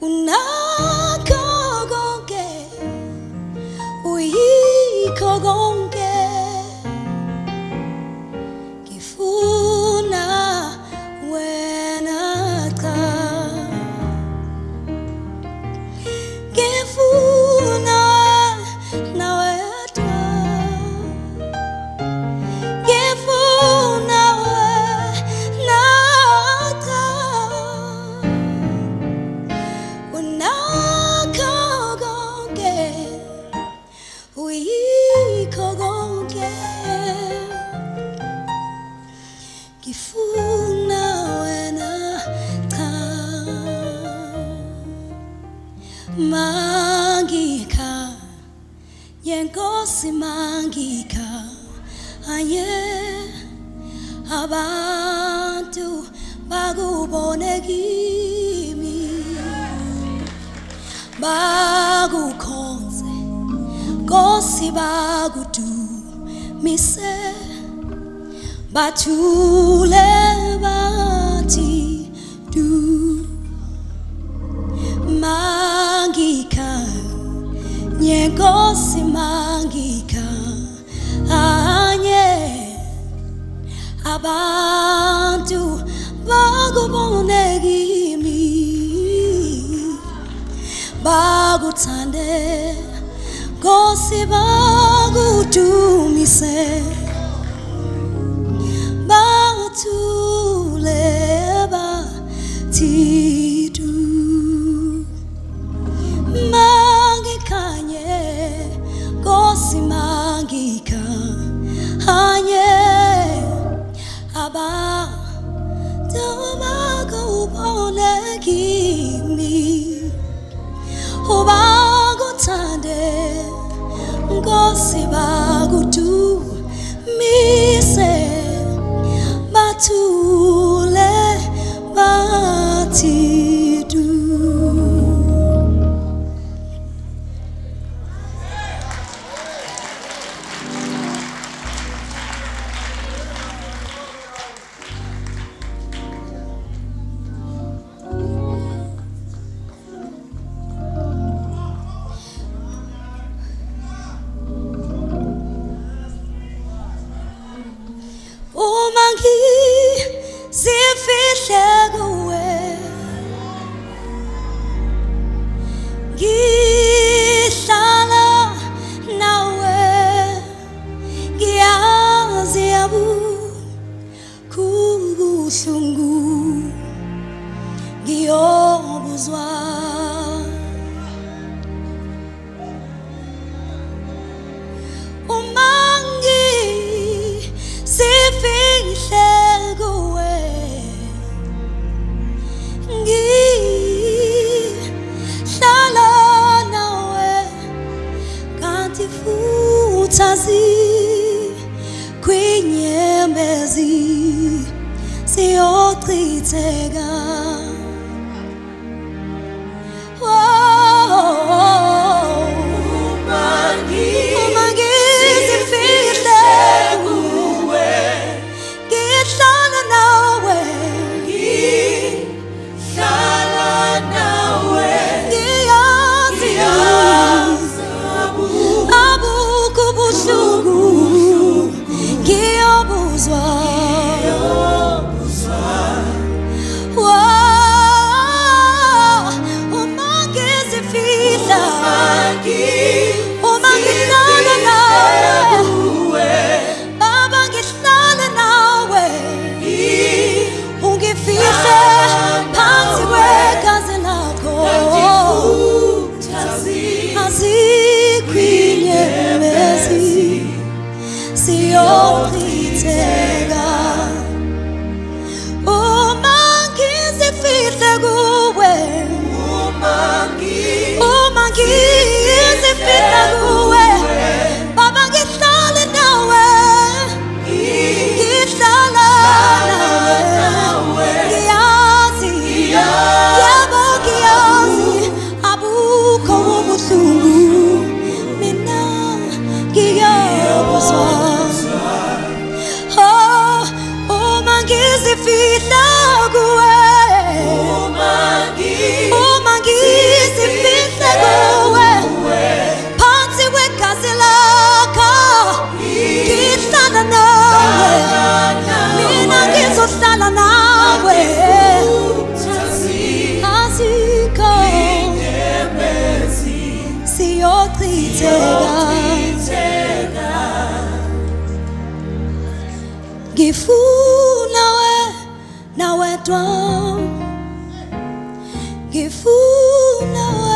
unakogonke uyikogonke kifuna wena cha kifuna nawe cha kifuna wena cha unakogonke uyikogonke kifuna wena cha mangika yenkosi mangika aye abantu bakubone kimi bakukhonze Nkosi bakudumise bathule bathi du mangika nyenkosi mangika anye abantu bakubone kimi bakuthande Nkosi bakudumise bathule bathi du mangikanye Nkosi mangika anye abantu bakubone kimi ubakuthande Nkosi bakudumise bathule bathi du Umangi zifihle kuwe ngihlala nawe ngiyazi kubuhlungu ngiyobuzwa sifihle kuwe ngihlala nawe kanti futhi kwinyembezi siyochitheka Ngifuna nawe dwa, ngifuna